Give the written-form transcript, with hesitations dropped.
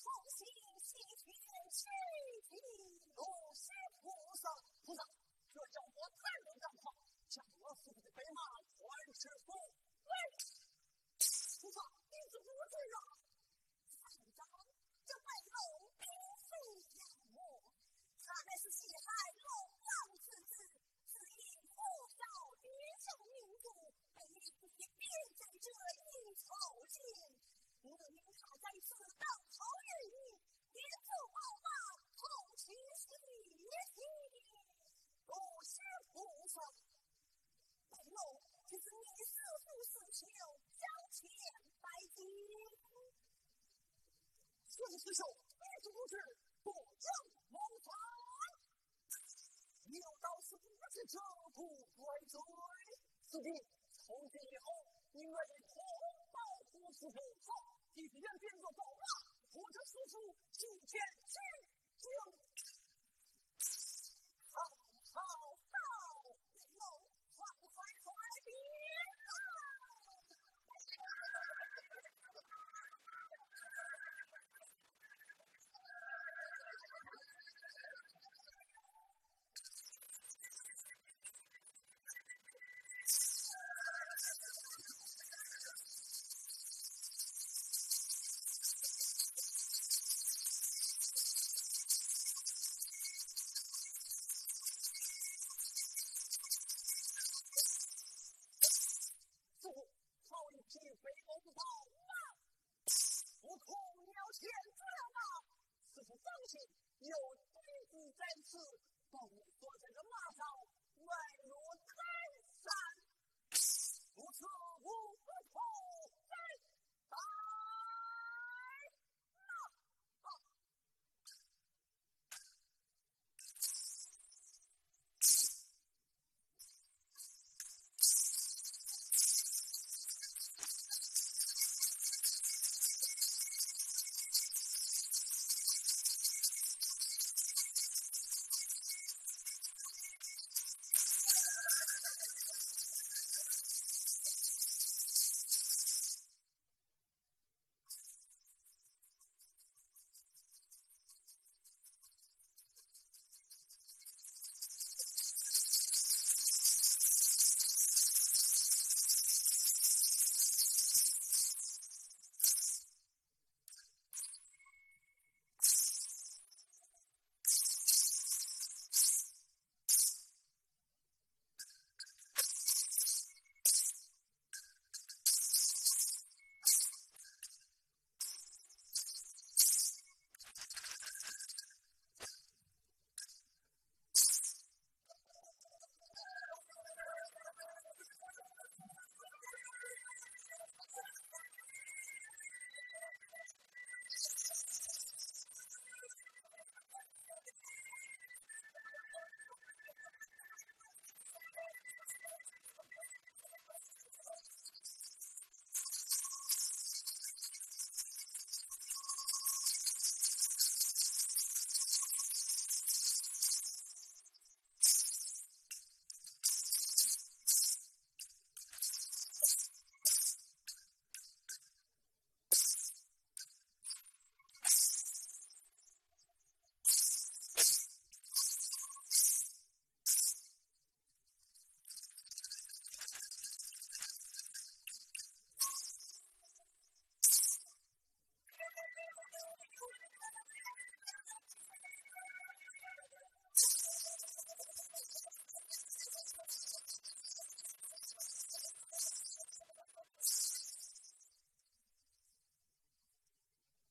心西天去地如是菩萨，这叫我太能干话，将我父子北马还师傅。喂，菩萨，你怎么这样？三长，这北龙并非妖魔，他乃是西海龙王之子，是因火烧地球民族，被你不惜变在这阴曹境。我命他在此当好人民，连做宝马，同去西天。不是菩萨，北龙这是你师父死囚，向前拜见。孙师兄，你主旨不正谋反，有道是不知者不怪罪。四弟，从今以后，你愿意同保护师父，好，继续人变作宝马，或者师父就前去就。好，北龙，快点啊！去北龙宝马，悟空你要前去了吗？师父放心，有弟子在此，保你端